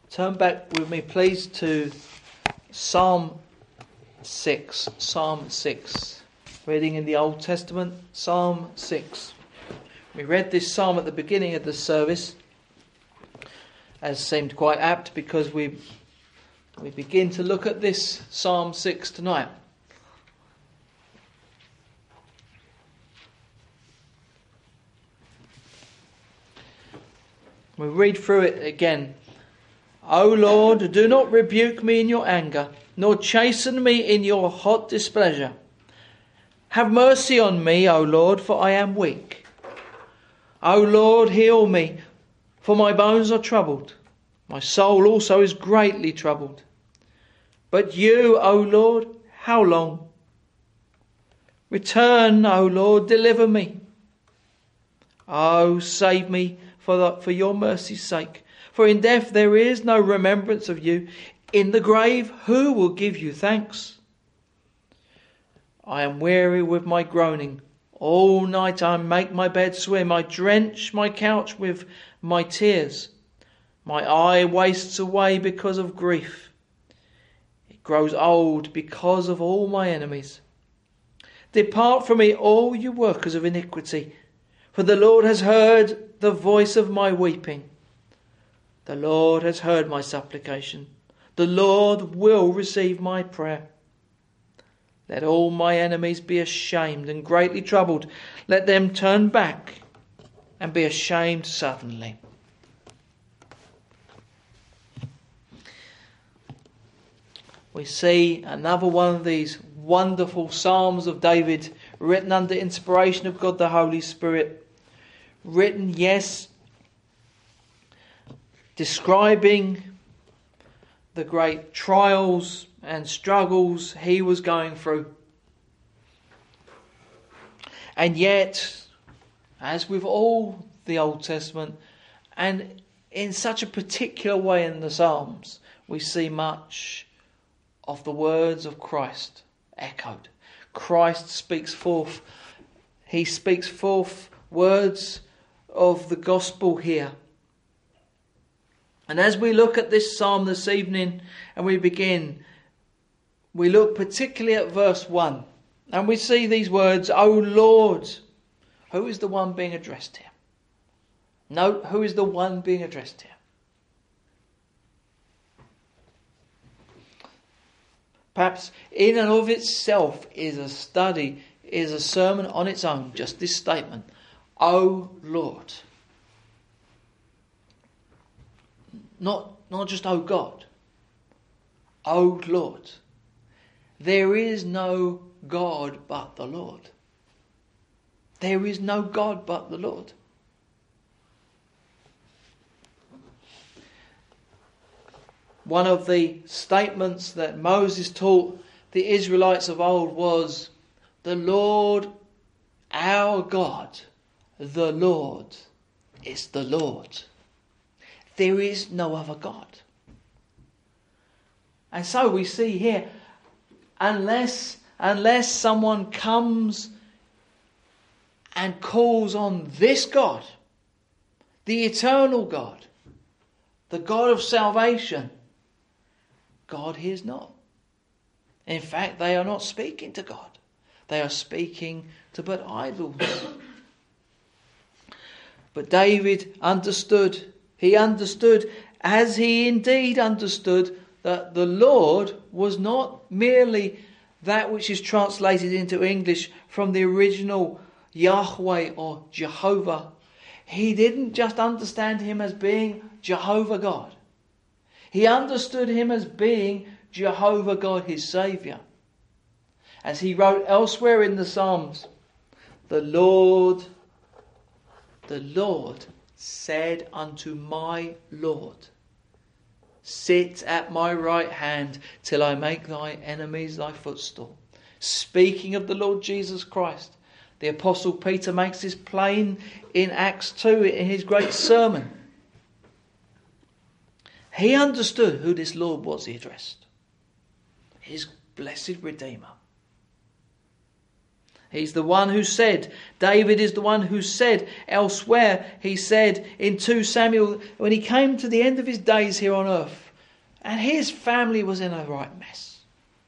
Turn back with me, please, to Psalm 6. Psalm 6. Reading in the Old Testament, Psalm 6. We read this psalm at the beginning of the service, as seemed quite apt, because we begin to look at this Psalm 6 tonight. We read through it again. O Lord, do not rebuke me in your anger, nor chasten me in your hot displeasure. Have mercy on me, O Lord, for I am weak. O Lord, heal me, for my bones are troubled. My soul also is greatly troubled. But you, O Lord, how long? Return, O Lord, deliver me. O save me for your mercy's sake. For in death there is no remembrance of you. In the grave, who will give you thanks? I am weary with my groaning. All night I make my bed swim. I drench my couch with my tears. My eye wastes away because of grief. It grows old because of all my enemies. Depart from me, all you workers of iniquity, for the Lord has heard the voice of my weeping. The Lord has heard my supplication. The Lord will receive my prayer. Let all my enemies be ashamed and greatly troubled. Let them turn back and be ashamed suddenly. We see another one of these wonderful Psalms of David, written under inspiration of God the Holy Spirit. Written, yes, describing the great trials and struggles he was going through. And yet, as with all the Old Testament, and in such a particular way in the Psalms, we see much of the words of Christ echoed. Christ speaks forth. He speaks forth words of the gospel here. And as we look at this psalm this evening and we begin, we look particularly at verse 1. And we see these words, O Lord. Who is the one being addressed here? Note, who is the one being addressed here? Perhaps in and of itself is a study, is a sermon on its own, just this statement. O Lord. Not just O God. O Lord. There is no God but the Lord. There is no God but the Lord. One of the statements that Moses taught the Israelites of old was, the Lord, our God, the Lord is the Lord. There is no other God. And so we see here, unless someone comes and calls on this God, the eternal God, the God of salvation, God hears not. In fact, they are not speaking to God. They are speaking to but idols. But David understood. He understood, as he indeed understood, that the Lord was not merely that which is translated into English from the original Yahweh or Jehovah. He didn't just understand him as being Jehovah God. He understood him as being Jehovah God, his Saviour. As he wrote elsewhere in the Psalms, the Lord said unto my Lord, sit at my right hand till I make thy enemies thy footstool. Speaking of the Lord Jesus Christ, the Apostle Peter makes this plain in Acts 2 in his great sermon. He understood who this Lord was he addressed. His blessed Redeemer. He's the one who said, David is the one who said elsewhere, he said in 2 Samuel, when he came to the end of his days here on earth, and his family was in a right mess.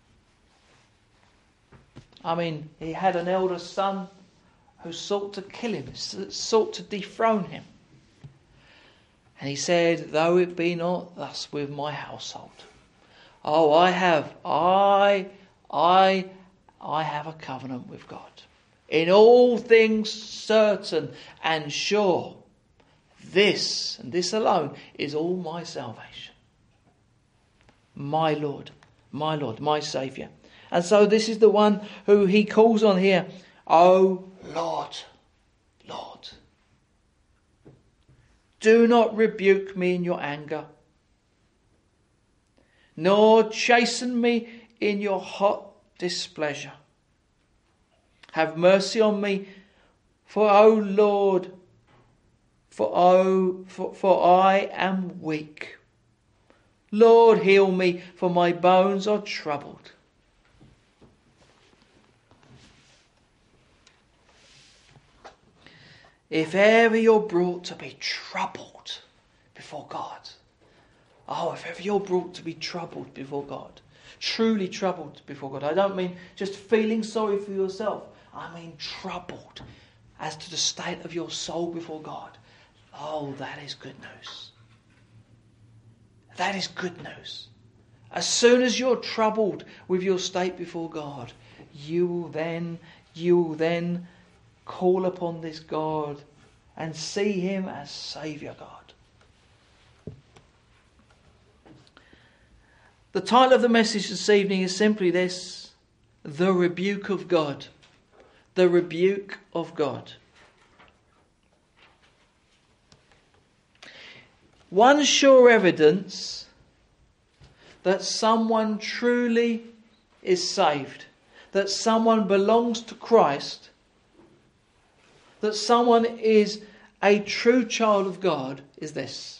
I mean, he had an elder son who sought to kill him, sought to dethrone him. And he said, though it be not thus with my household. Oh, I have a covenant with God. In all things certain and sure. This, and this alone, is all my salvation. My Lord, my Saviour. And so this is the one who he calls on here. Oh, Lord, Lord. Do not rebuke me in your anger, nor chasten me in your hot displeasure. Have mercy on me, for O Lord, for I am weak. Lord, heal me, for my bones are troubled. If ever you're brought to be troubled before God, if ever you're brought to be troubled before God, truly troubled before God, I don't mean just feeling sorry for yourself. I mean troubled as to the state of your soul before God. Oh, that is good news. That is good news. As soon as you're troubled with your state before God, you will then call upon this God and see him as Saviour God. The title of the message this evening is simply this: The Rebuke of God. The Rebuke of God. One sure evidence that someone truly is saved, that someone belongs to Christ, that someone is a true child of God, is this: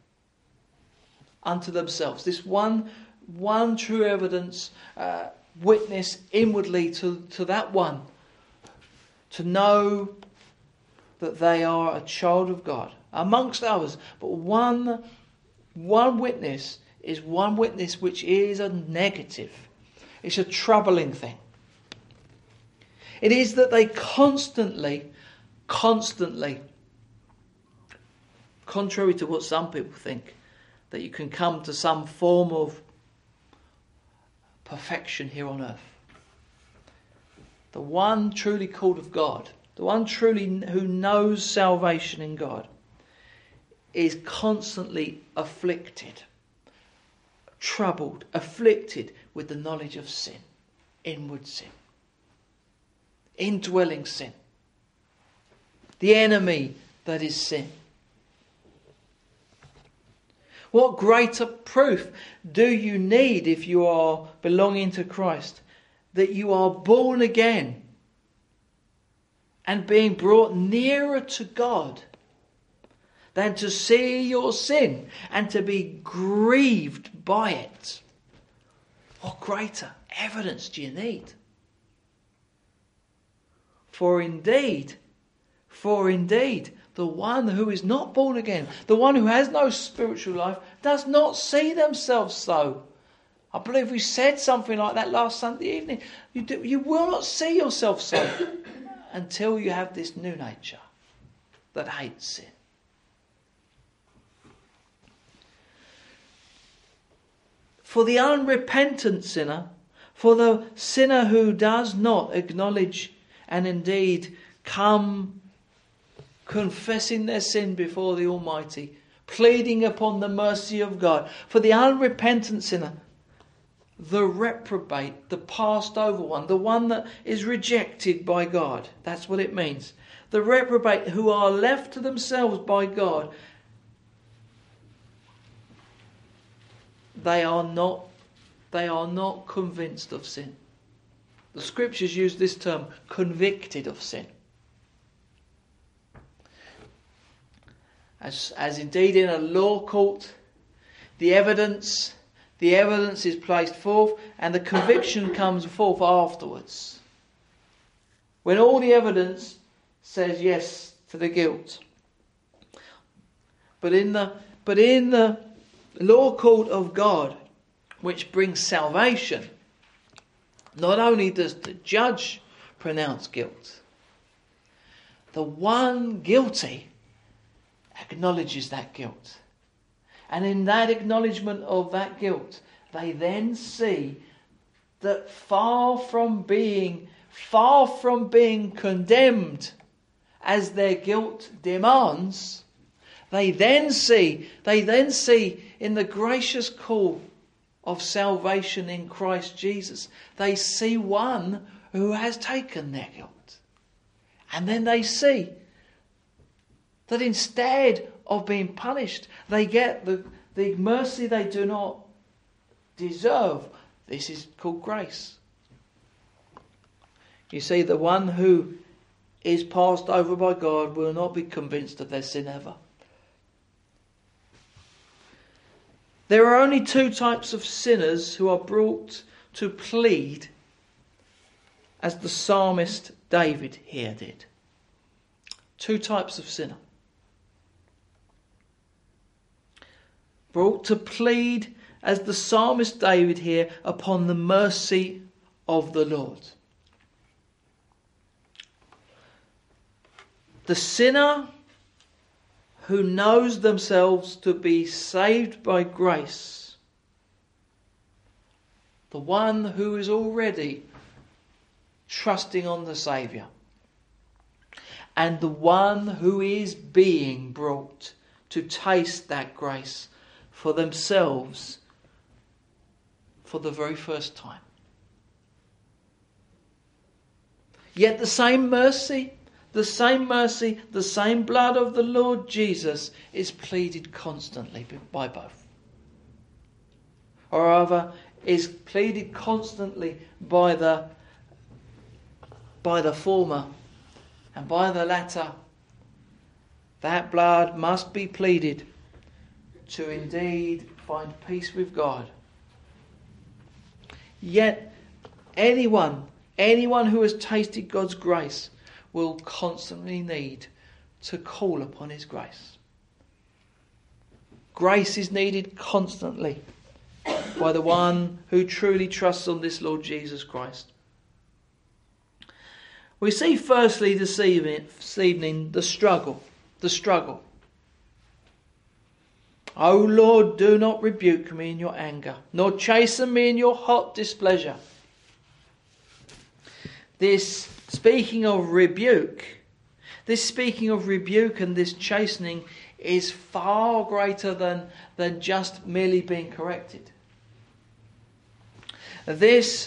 unto themselves. This one true evidence, witness inwardly to that one, to know that they are a child of God, amongst others. But one witness is one witness which is a negative. It's a troubling thing. It is that they constantly, contrary to what some people think, that you can come to some form of perfection here on earth. The one truly called of God, the one truly who knows salvation in God, is constantly afflicted, troubled, afflicted with the knowledge of sin, inward sin, indwelling sin, the enemy that is sin. What greater proof do you need if you are belonging to Christ that you are born again and being brought nearer to God than to see your sin and to be grieved by it? What greater evidence do you need? For indeed, the one who is not born again, the one who has no spiritual life, does not see themselves so. I believe we said something like that last Sunday evening. You will not see yourself so until you have this new nature that hates sin. For the unrepentant sinner, for the sinner who does not acknowledge and indeed come confessing their sin before the Almighty, pleading upon the mercy of God, for the unrepentant sinner, the reprobate, the passed over one, the one that is rejected by God. That's what it means. The reprobate who are left to themselves by God, they are not convinced of sin. The scriptures use this term, convicted of sin. As indeed in a law court, the evidence is placed forth and the conviction comes forth afterwards. when all the evidence says yes to the guilt. But in the law court of God, which brings salvation, not only does the judge pronounce guilt, the one guilty acknowledges that guilt. And in that acknowledgement of that guilt, they then see that far from being condemned as their guilt demands, they then see in the gracious call of salvation in Christ Jesus, they see one who has taken their guilt. And then they see that instead of being punished, they get the mercy they do not deserve. This is called grace. You see, the one who is passed over by God will not be convinced of their sin ever. There are only two types of sinners who are brought to plead, as the psalmist David here did. Two types of sinner. Brought to plead, as the psalmist David here, upon the mercy of the Lord. The sinner who knows themselves to be saved by grace. The one who is already trusting on the Saviour. And the one who is being brought to taste that grace for themselves for the very first time. Yet the same mercy, the same blood of the Lord Jesus is pleaded constantly by both. Or rather, is pleaded constantly by the former, and by the latter, that blood must be pleaded to indeed find peace with God. Yet anyone who has tasted God's grace will constantly need to call upon His grace. Grace is needed constantly by the one who truly trusts on this Lord Jesus Christ. We see firstly this evening the struggle. O Lord, do not rebuke me in your anger, nor chasten me in your hot displeasure. This speaking of rebuke and this chastening is far greater than just merely being corrected. This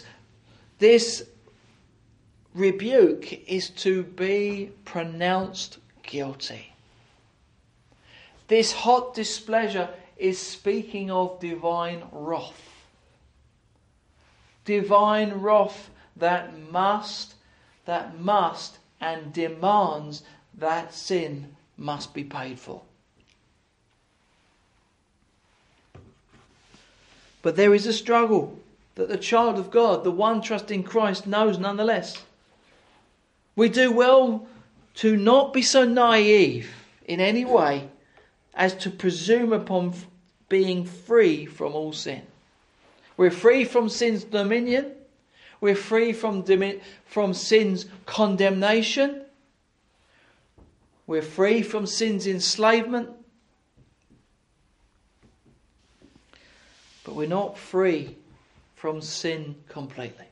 rebuke is to be pronounced guilty. This hot displeasure is speaking of divine wrath. Divine wrath that must and demands that sin must be paid for. But there is a struggle that the child of God, the one trusting Christ, knows nonetheless. We do well to not be so naive in any way as to presume upon being free from all sin. We're free from sin's dominion. We're free from sin's condemnation. We're free from sin's enslavement. But we're not free from sin completely.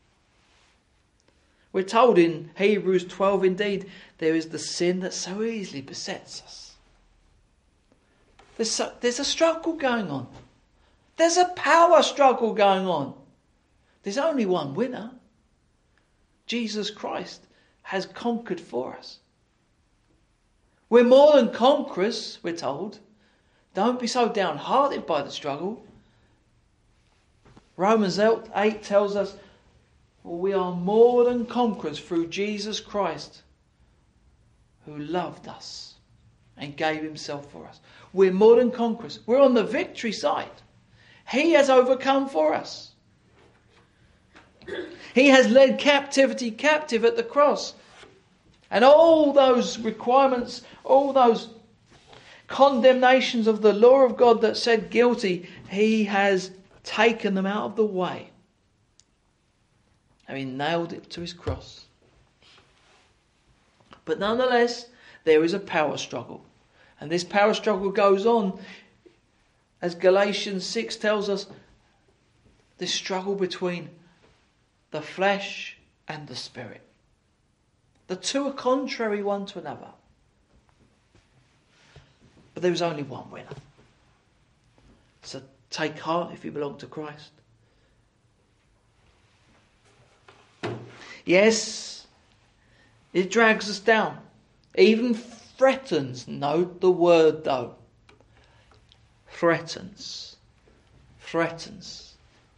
We're told in Hebrews 12, indeed, there is the sin that so easily besets us. There's a struggle going on. There's a power struggle going on. There's only one winner. Jesus Christ has conquered for us. We're more than conquerors, we're told. Don't be so downhearted by the struggle. Romans 8 tells us, well, we are more than conquerors through Jesus Christ, who loved us and gave himself for us. We're more than conquerors. We're on the victory side. He has overcome for us. He has led captivity captive at the cross. And all those requirements, all those condemnations of the law of God that said guilty, he has taken them out of the way. And he nailed it to his cross. But nonetheless, there is a power struggle. And this power struggle goes on, as Galatians 6 tells us, this struggle between the flesh and the spirit. The two are contrary one to another. But there is only one winner. So take heart if you belong to Christ. Yes, it drags us down. Even threatens. Note the word though. Threatens. Threatens.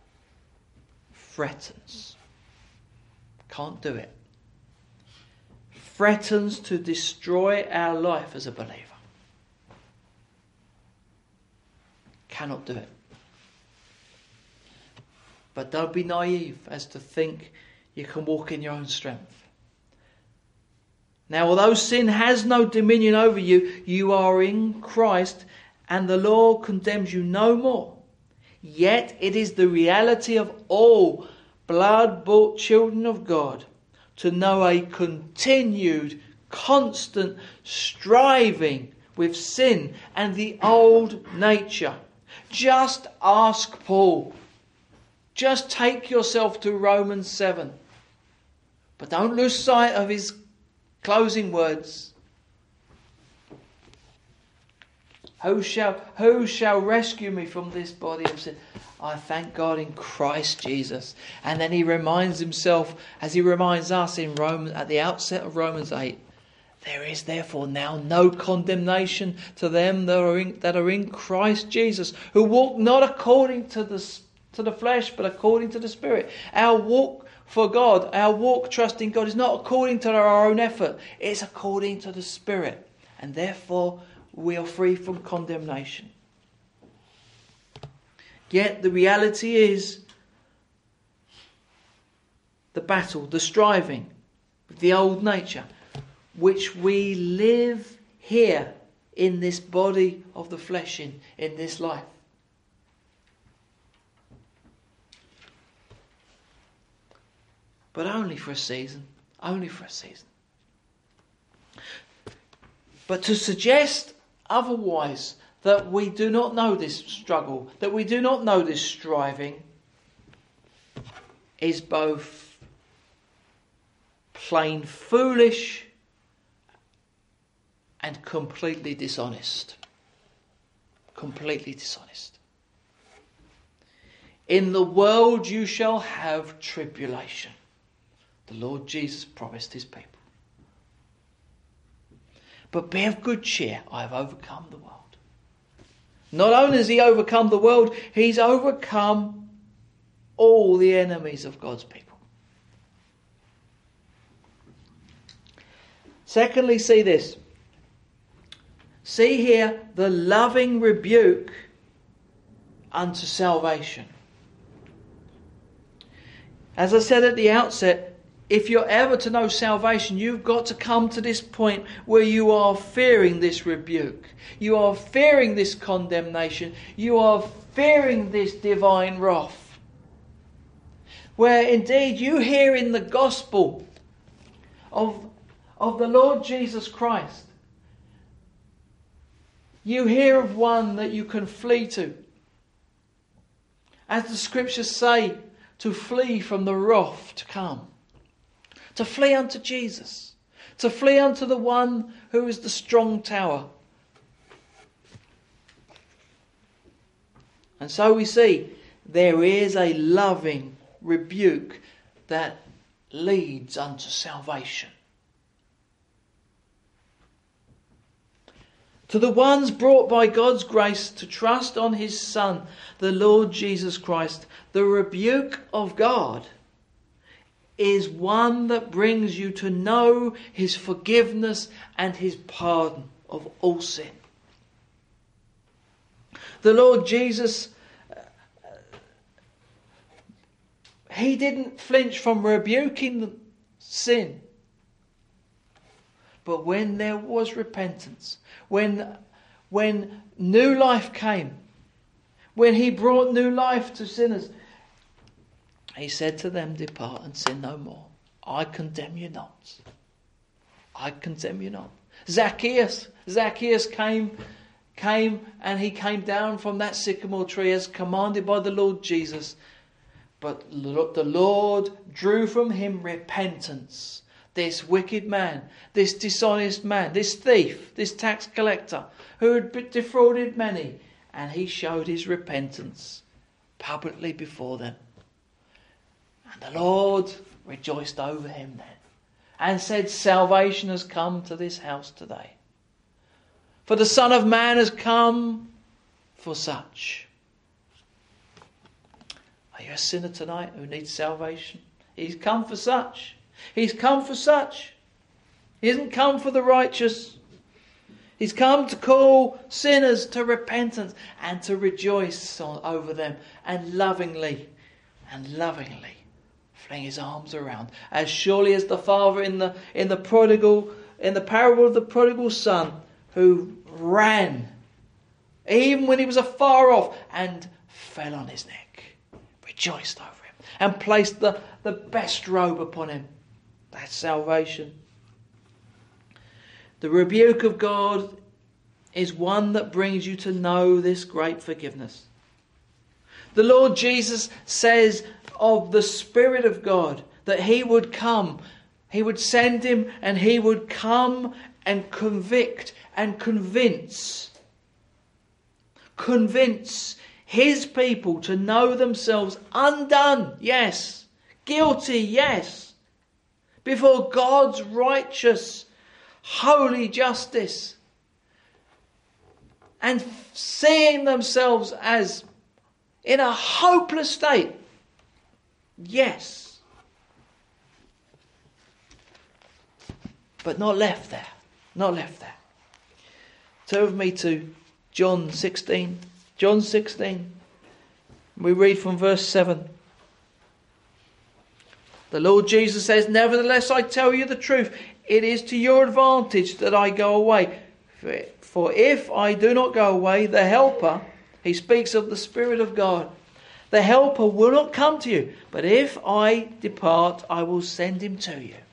Threatens. Can't do it. Threatens to destroy our life as a believer. Cannot do it. But don't be naive as to think you can walk in your own strength. Now, although sin has no dominion over you, you are in Christ and the law condemns you no more. Yet it is the reality of all blood-bought children of God to know a continued, constant striving with sin and the old nature. Just ask Paul. Just take yourself to Romans 7. But don't lose sight of his closing words. Who shall rescue me from this body of sin? I thank God in Christ Jesus. And then he reminds himself, as he reminds us in Romans, at the outset of Romans 8, there is therefore now no condemnation to them that are in Christ Jesus, who walk not according to the flesh, but according to the Spirit. Our walk for God, our walk trusting God, is not according to our own effort. It's according to the Spirit. And therefore, we are free from condemnation. Yet the reality is the battle, the striving with the old nature, which we live here in this body of the flesh, in this life. But only for a season. Only for a season. But to suggest otherwise, that we do not know this struggle, that we do not know this striving, is both plain foolish and completely dishonest. Completely dishonest. In the world you shall have tribulation. The Lord Jesus promised his people. But be of good cheer, I have overcome the world. Not only has he overcome the world, he's overcome all the enemies of God's people. Secondly, see this. See here the loving rebuke unto salvation. As I said at the outset, if you're ever to know salvation, you've got to come to this point where you are fearing this rebuke. You are fearing this condemnation. You are fearing this divine wrath. Where indeed you hear in the gospel of the Lord Jesus Christ, you hear of one that you can flee to. As the scriptures say, to flee from the wrath to come. To flee unto Jesus. To flee unto the one who is the strong tower. And so we see there is a loving rebuke that leads unto salvation. To the ones brought by God's grace to trust on his Son, the Lord Jesus Christ, the rebuke of God is one that brings you to know his forgiveness and his pardon of all sin. The Lord Jesus, He didn't flinch from rebuking sin. But when there was repentance, when new life came, when he brought new life to sinners, he said to them, depart and sin no more. I condemn you not. I condemn you not. Zacchaeus came and he came down from that sycamore tree as commanded by the Lord Jesus. But the Lord drew from him repentance. This wicked man, this dishonest man, this thief, this tax collector who had defrauded many, and he showed his repentance publicly before them. And the Lord rejoiced over him then and said, salvation has come to this house today. For the Son of Man has come for such. Are you a sinner tonight who needs salvation? He's come for such. He's come for such. He hasn't come for the righteous. He's come to call sinners to repentance and to rejoice over them and lovingly fling his arms around. As surely as the father in the parable of the prodigal son, who ran even when he was afar off and fell on his neck, rejoiced over him and placed the best robe upon him. That's salvation. The rebuke of God is one that brings you to know this great forgiveness. The Lord Jesus says of the Spirit of God that he would come, he would send him, and he would come and convict and convince his people to know themselves undone, yes, guilty, yes, before God's righteous, holy justice, and seeing themselves as in a hopeless state. Yes. But not left there. Not left there. Turn with me to John 16. John 16. We read from verse 7. The Lord Jesus says, nevertheless I tell you the truth. It is to your advantage that I go away. For if I do not go away, the Helper, he speaks of the Spirit of God, the Helper will not come to you. But if I depart, I will send him to you.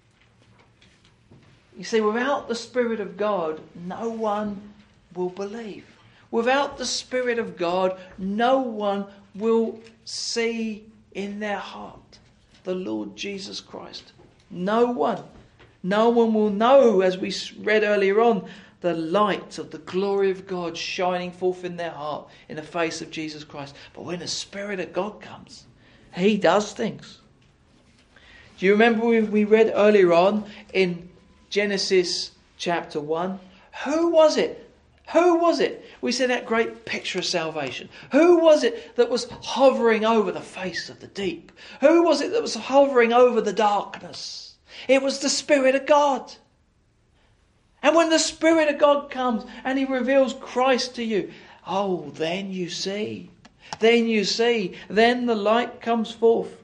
You see, without the Spirit of God, no one will believe. Without the Spirit of God, no one will see in their heart the Lord Jesus Christ. No one. No one will know, as we read earlier on, the light of the glory of God shining forth in their heart in the face of Jesus Christ. But when the Spirit of God comes, he does things. Do you remember we read earlier on in Genesis chapter 1? Who was it? Who was it? We said that great picture of salvation. Who was it that was hovering over the face of the deep? Who was it that was hovering over the darkness? It was the Spirit of God. And when the Spirit of God comes and he reveals Christ to you, oh, then you see. Then you see. Then the light comes forth.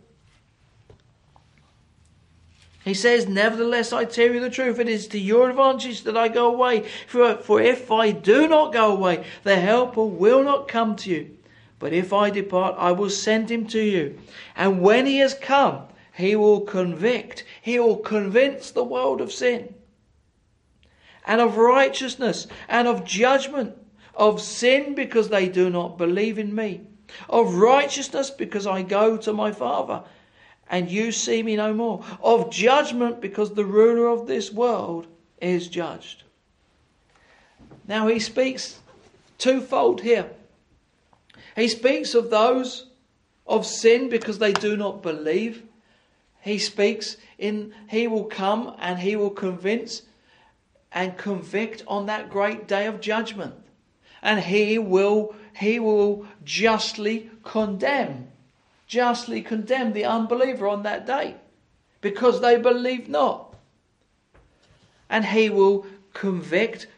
He says, nevertheless, I tell you the truth, it is to your advantage that I go away. For if I do not go away, the Helper will not come to you. But if I depart, I will send him to you. And when he has come, he will convict, he will convince the world of sin, and of righteousness, and of judgment, of sin because they do not believe in me, of righteousness because I go to my Father, and you see me no more, of judgment because the ruler of this world is judged. Now he speaks twofold here. He speaks of those of sin because they do not believe. He speaks in he will come and he will convince and convict on that great day of judgment. And he will justly condemn the unbeliever on that day, because they believe not. And he will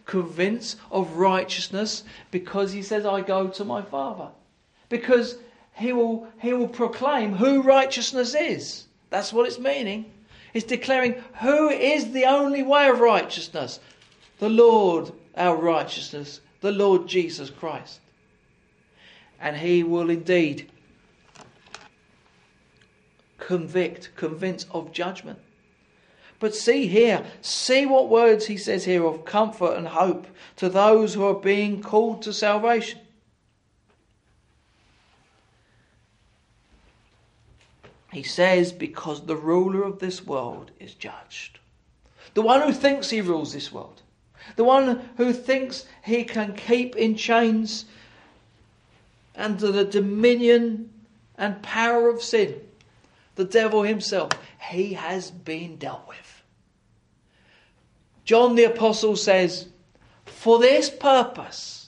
convince of righteousness, because he says, I go to my Father. Because he will proclaim who righteousness is. That's what it's meaning. It's declaring who is the only way of righteousness. The Lord, our righteousness, the Lord Jesus Christ. And he will indeed convince of judgment. But see what words he says here of comfort and hope to those who are being called to salvation. He says, because the ruler of this world is judged. The one who thinks he rules this world. The one who thinks he can keep in chains under the dominion and power of sin. The devil himself. He has been dealt with. John the Apostle says, for this purpose,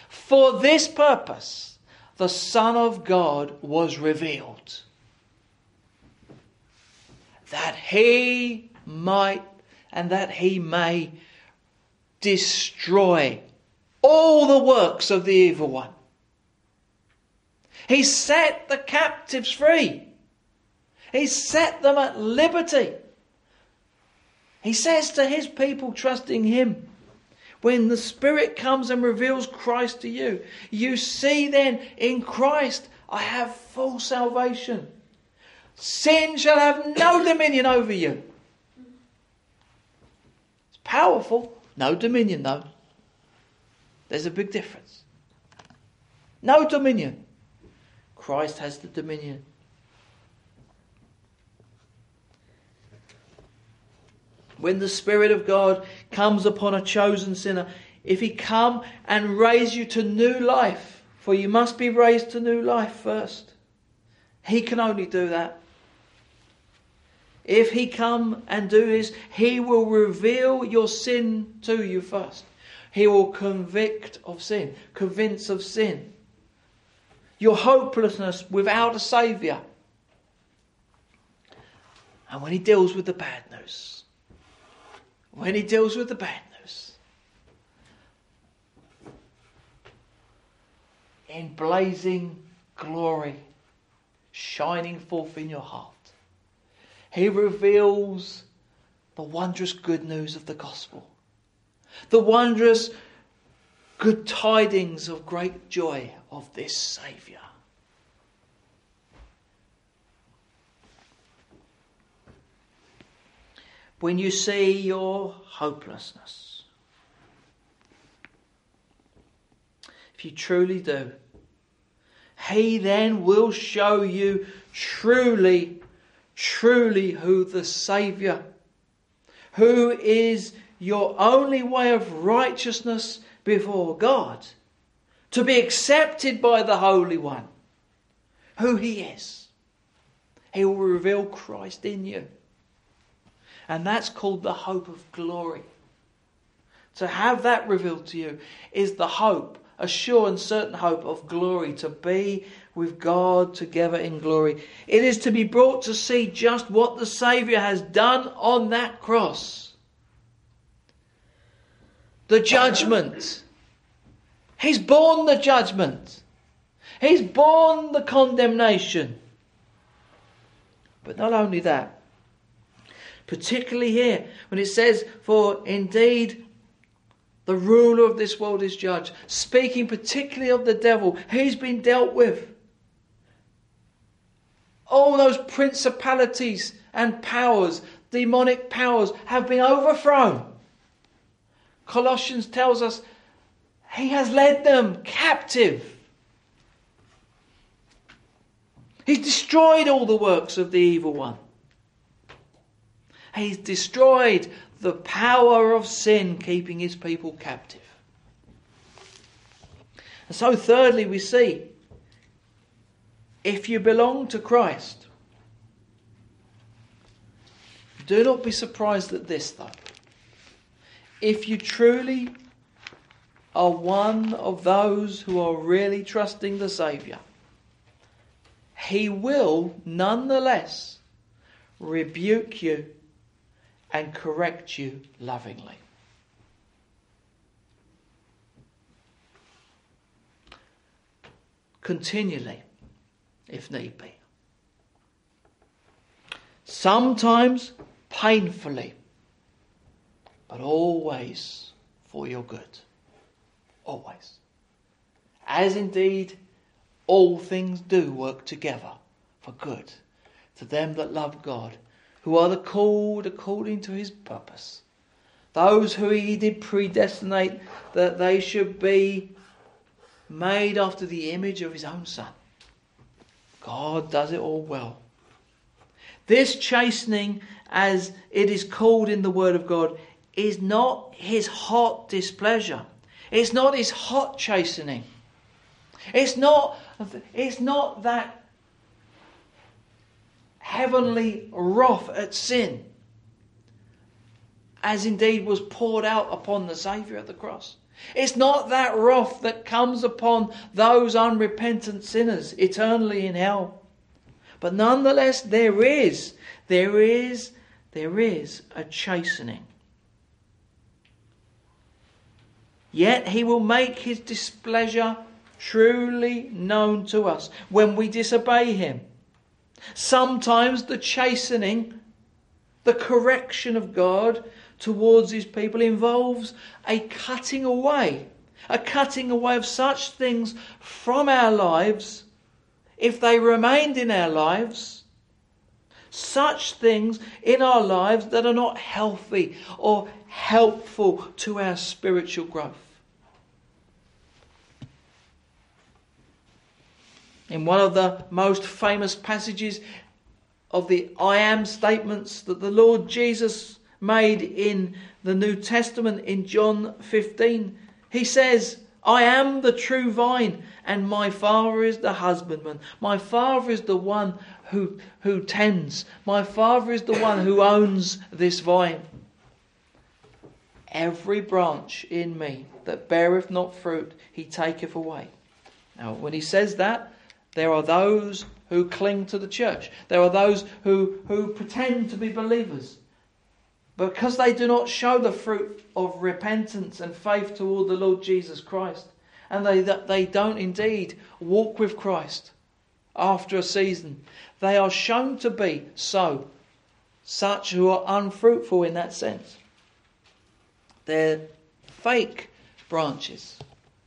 the Son of God was revealed. That he might and that he may destroy all the works of the evil one. He set the captives free. He set them at liberty. He says to his people trusting him, when the Spirit comes and reveals Christ to you, you see then in Christ I have full salvation. Sin shall have no dominion over you. It's powerful. No dominion though. There's a big difference. No dominion. Christ has the dominion. When the Spirit of God comes upon a chosen sinner, if he come and raise you to new life, for you must be raised to new life first. He can only do that. If he come and do this, he will reveal your sin to you first. He will convict of sin, convince of sin. Your hopelessness without a saviour. And when he deals with the bad news, in blazing glory, shining forth in your heart, he reveals the wondrous good news of the gospel. The wondrous good tidings of great joy of this Saviour. When you see your hopelessness, if you truly do, he then will show you truly who the Saviour, who is your only way of righteousness before God, to be accepted by the Holy One, who he is. He will reveal Christ in you. And that's called the hope of glory. To have that revealed to you is the hope, a sure and certain hope of glory, to be with God together in glory. It is to be brought to see just what the Saviour has done on that cross. The judgment. He's borne the judgment. He's borne the condemnation. But not only that, particularly here, when it says, for indeed the ruler of this world is judged, speaking particularly of the devil, he's been dealt with. All those principalities and powers, demonic powers, have been overthrown. Colossians tells us he has led them captive. He's destroyed all the works of the evil one. He's destroyed the power of sin, keeping his people captive. And so thirdly, we see, if you belong to Christ, do not be surprised at this though. If you truly are one of those who are really trusting the Saviour, he will nonetheless rebuke you and correct you lovingly. Continually. if need be. Sometimes painfully, but always for your good. Always. As indeed all things do work together for good to them that love God, who are the called according to his purpose. Those who he did predestinate that they should be made after the image of his own Son. God does it all well. This chastening, as it is called in the Word of God, is not his hot displeasure. It's not his hot chastening. It's not that heavenly wrath at sin, as indeed was poured out upon the Saviour at the cross. It's not that wrath that comes upon those unrepentant sinners eternally in hell. But nonetheless, there is a chastening. Yet he will make his displeasure truly known to us when we disobey him. Sometimes the chastening, the correction of God towards his people involves a cutting away of such things from our lives, if they remained in our lives, such things in our lives that are not healthy or helpful to our spiritual growth. In one of the most famous passages of the I am statements that the Lord Jesus made in the New Testament in John 15, he says, I am the true vine and my Father is the husbandman. My Father is the one who tends. My Father is the one who owns this vine. Every branch in me that beareth not fruit, he taketh away. Now, when he says that, there are those who cling to the church. There are those who pretend to be believers. Because they do not show the fruit of repentance and faith toward the Lord Jesus Christ. And they don't indeed walk with Christ after a season. They are shown to be such who are unfruitful in that sense. They're fake branches.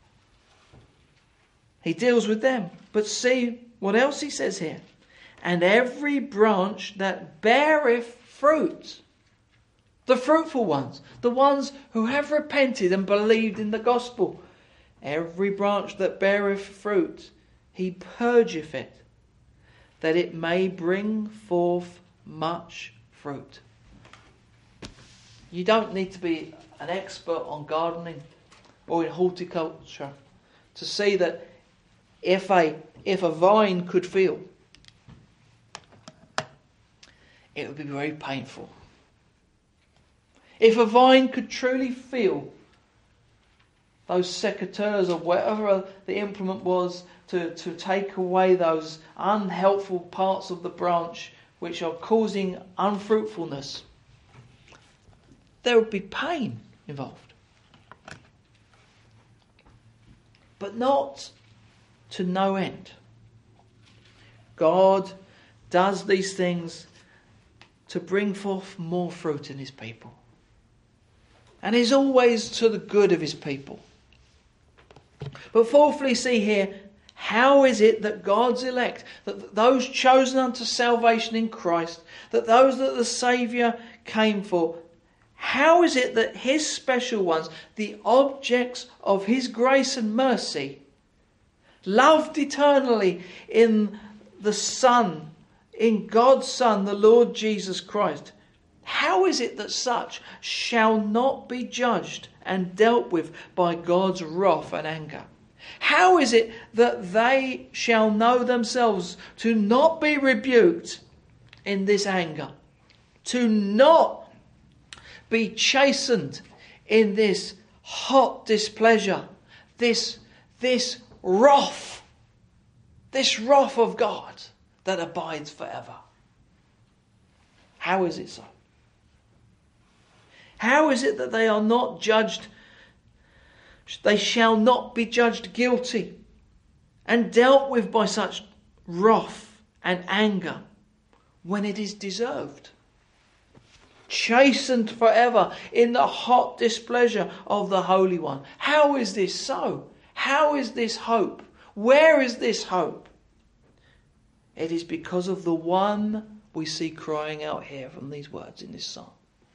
He deals with them. But see what else he says here. And every branch that beareth fruit, the fruitful ones, the ones who have repented and believed in the gospel, every branch that beareth fruit, he purgeth it, that it may bring forth much fruit. You don't need to be an expert on gardening or in horticulture to see that if a vine could feel, it would be very painful. If a vine could truly feel those secateurs or whatever the implement was to take away those unhelpful parts of the branch which are causing unfruitfulness, there would be pain involved. But not to no end. God does these things to bring forth more fruit in his people. And is always to the good of his people. But fourthly, see here, how is it that God's elect, that those chosen unto salvation in Christ, that those that the Saviour came for, how is it that his special ones, the objects of his grace and mercy, loved eternally in the Son, in God's Son, the Lord Jesus Christ, how is it that such shall not be judged and dealt with by God's wrath and anger? How is it that they shall know themselves to not be rebuked in this anger, to not be chastened in this hot displeasure, this wrath of God that abides forever? How is it so? How is it that they are not judged? They shall not be judged guilty and dealt with by such wrath and anger when it is deserved. Chastened forever in the hot displeasure of the Holy One. How is this so? How is this hope? Where is this hope? It is because of the one we see crying out here from these words in this psalm.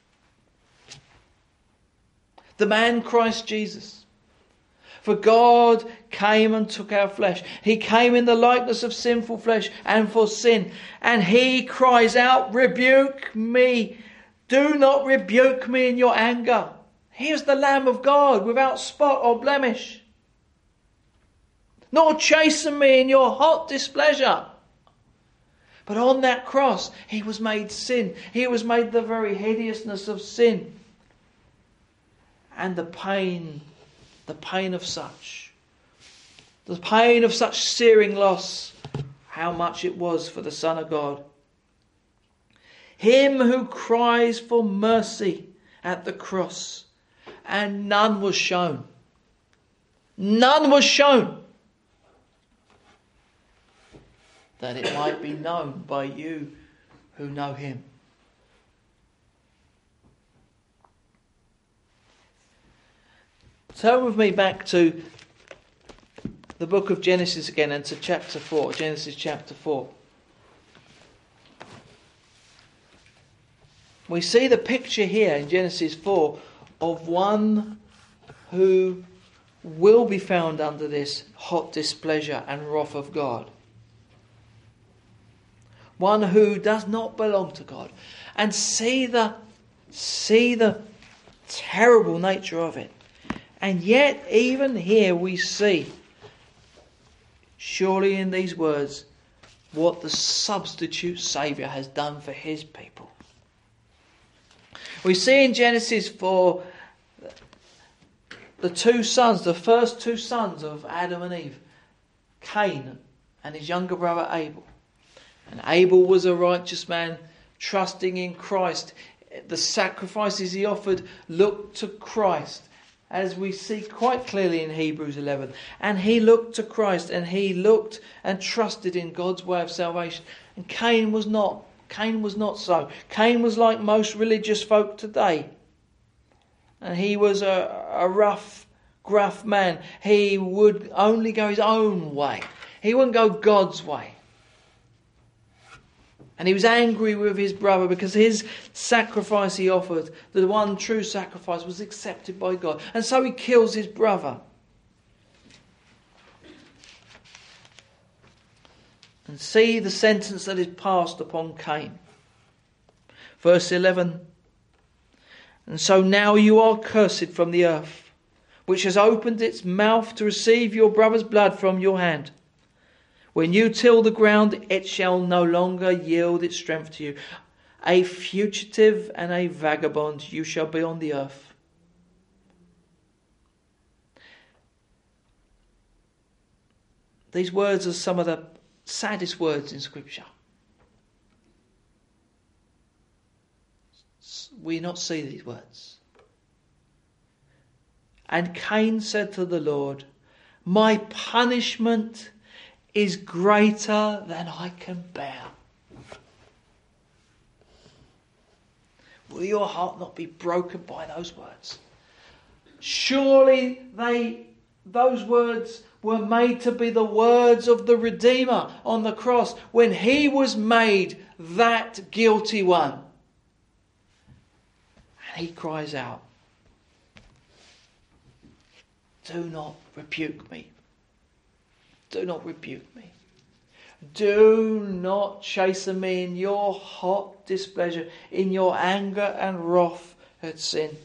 The man Christ Jesus. For God came and took our flesh. He came in the likeness of sinful flesh and for sin. And he cries out, rebuke me. Do not rebuke me in your anger. Here's the Lamb of God without spot or blemish. Nor chasten me in your hot displeasure. But on that cross, he was made sin. He was made the very hideousness of sin. And the pain of such searing loss, how much it was for the Son of God. Him who cries for mercy at the cross, and none was shown. None was shown. That it might be known by you who know him. Turn with me back to the book of Genesis again and to chapter 4, Genesis chapter 4. We see the picture here in Genesis 4 of one who will be found under this hot displeasure and wrath of God. One who does not belong to God. And see the terrible nature of it. And yet, even here we see, surely in these words, what the substitute Saviour has done for his people. We see in Genesis 4 the first two sons of Adam and Eve, Cain and his younger brother Abel. And Abel was a righteous man, trusting in Christ. The sacrifices he offered looked to Christ, as we see quite clearly in Hebrews 11. And he looked to Christ, and he looked and trusted in God's way of salvation. And Cain was not. Cain was not so. Cain was like most religious folk today. And he was a rough, gruff man. He would only go his own way. He wouldn't go God's way. And he was angry with his brother because his sacrifice he offered, the one true sacrifice, was accepted by God. And so he kills his brother. And see the sentence that is passed upon Cain. Verse 11. And so now you are cursed from the earth, which has opened its mouth to receive your brother's blood from your hand. When you till the ground, it shall no longer yield its strength to you. A fugitive and a vagabond you shall be on the earth. These words are some of the saddest words in Scripture. We not see these words. And Cain said to the Lord, my punishment is greater than I can bear. Will your heart not be broken by those words? Surely those words were made to be the words of the Redeemer on the cross when he was made that guilty one. And he cries out, do not rebuke me. Do not rebuke me. Do not chasten me in your hot displeasure, in your anger and wrath at sin.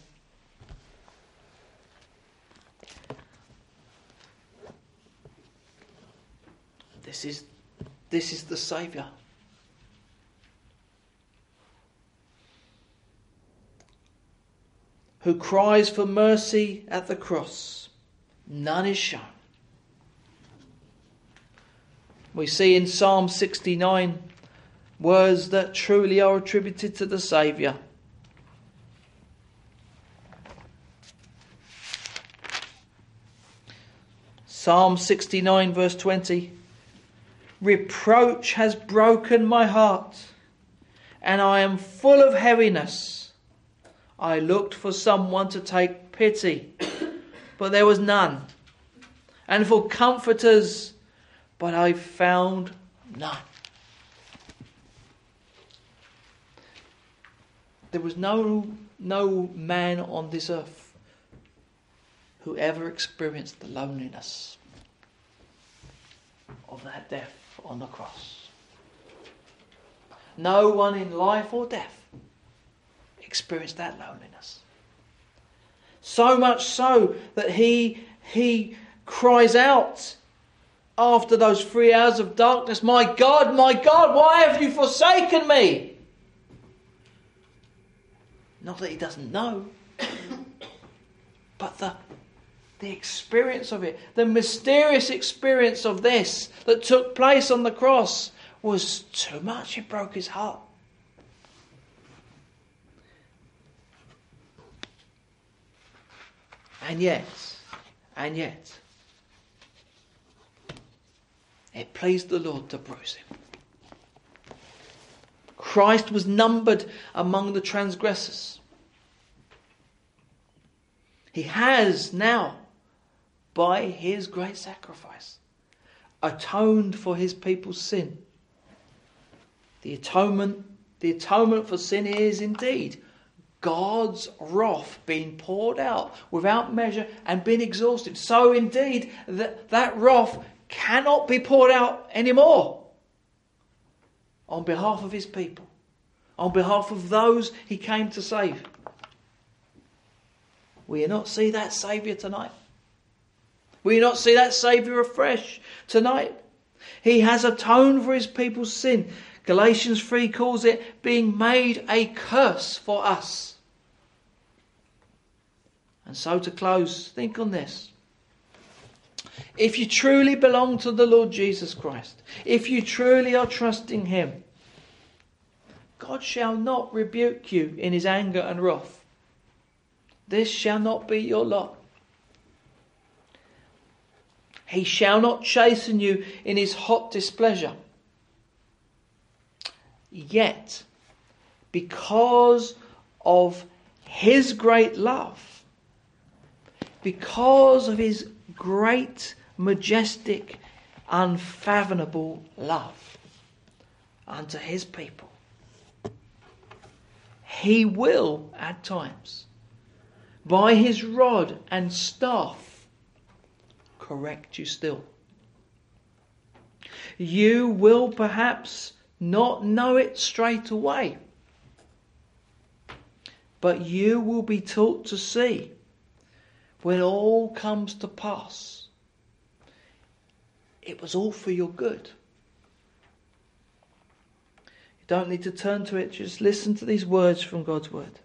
This is the Saviour. Who cries for mercy at the cross. None is shown. We see in Psalm 69 words that truly are attributed to the Saviour. Psalm 69 verse 20. Reproach has broken my heart, and I am full of heaviness. I looked for someone to take pity, but there was none, and for comforters, but I found none. There was no man on this earth who ever experienced the loneliness of that death on the cross. No one in life or death experienced that loneliness. So much so that he cries out after those 3 hours of darkness, my God, why have you forsaken me? Not that he doesn't know, but the experience of it, the mysterious experience of this that took place on the cross was too much. It broke his heart. And yet, it pleased the Lord to bruise him. Christ was numbered among the transgressors. He has now, by his great sacrifice, atoned for his people's sin. The atonement for sin is indeed God's wrath being poured out without measure and being exhausted. So indeed that wrath cannot be poured out anymore on behalf of his people, on behalf of those he came to save. Will you not see that Saviour tonight? Will you not see that Saviour afresh tonight? He has atoned for his people's sin. Galatians 3 calls it being made a curse for us. And so to close, think on this. If you truly belong to the Lord Jesus Christ, if you truly are trusting him, God shall not rebuke you in his anger and wrath. This shall not be your lot. He shall not chasten you in his hot displeasure. Yet, because of his great love, because of his great, majestic, unfathomable love unto his people, he will, at times, by his rod and staff, correct you still. You will perhaps not know it straight away, but you will be taught to see when all comes to pass, it was all for your good. You don't need to turn to it, just listen to these words from God's word.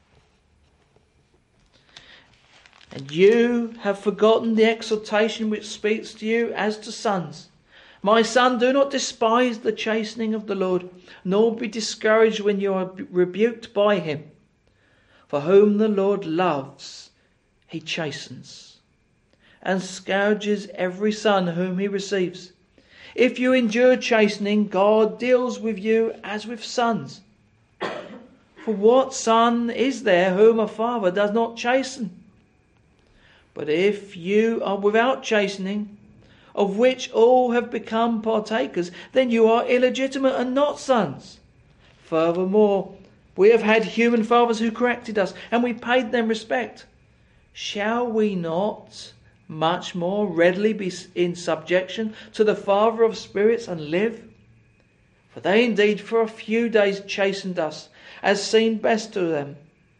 And you have forgotten the exhortation which speaks to you as to sons. My son, do not despise the chastening of the Lord, nor be discouraged when you are rebuked by him. For whom the Lord loves, he chastens, and scourges every son whom he receives. If you endure chastening, God deals with you as with sons. For what son is there whom a father does not chasten? But if you are without chastening, of which all have become partakers, then you are illegitimate and not sons. Furthermore, we have had human fathers who corrected us, and we paid them respect. Shall we not much more readily be in subjection to the Father of spirits and live? For they indeed for a few days chastened us, as seemed best to them.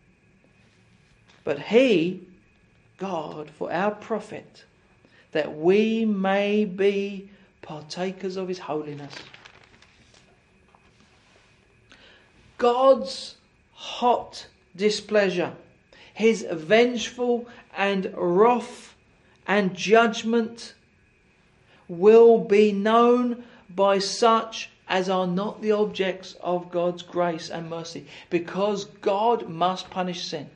But he, God, for our profit, that we may be partakers of his holiness. God's hot displeasure, his vengeful and wrath and judgment will be known by such as are not the objects of God's grace and mercy, because God must punish sin.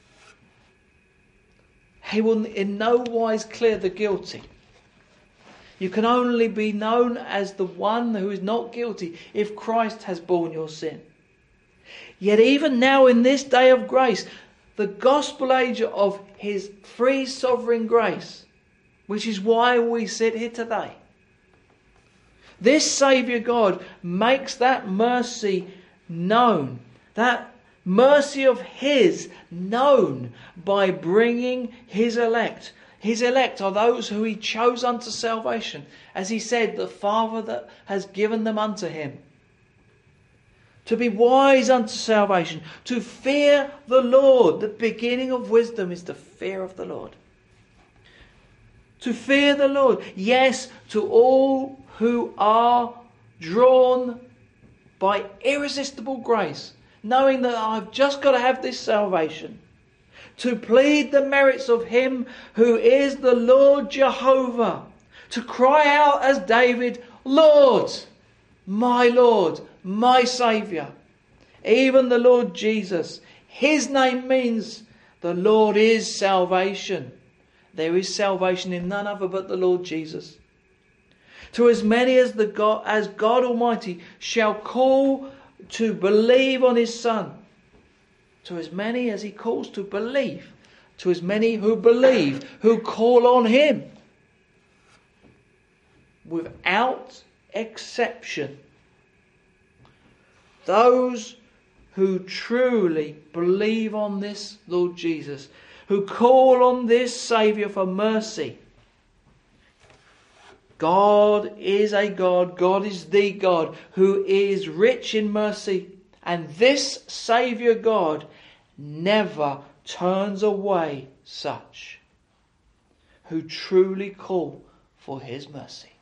He will in no wise clear the guilty. You can only be known as the one who is not guilty if Christ has borne your sin. Yet even now in this day of grace, the gospel age of his free sovereign grace, which is why we sit here today, this Saviour God makes that mercy known, that mercy of his known by bringing his elect. His elect are those who he chose unto salvation, as he said, the Father that has given them unto him. To be wise unto salvation, to fear the Lord. The beginning of wisdom is the fear of the Lord. To fear the Lord. Yes, to all who are drawn by irresistible grace, knowing that I've just got to have this salvation. To plead the merits of him who is the Lord Jehovah. To cry out as David, Lord, my Saviour. Even the Lord Jesus. His name means the Lord is salvation. There is salvation in none other but the Lord Jesus. To as many as God Almighty shall call to believe on his Son. To as many as he calls to believe. To as many who believe, who call on him. Without exception. Those who truly believe on this Lord Jesus, who call on this Saviour for mercy. God is a God, God is the God who is rich in mercy. And this Saviour God never turns away such who truly call for his mercy.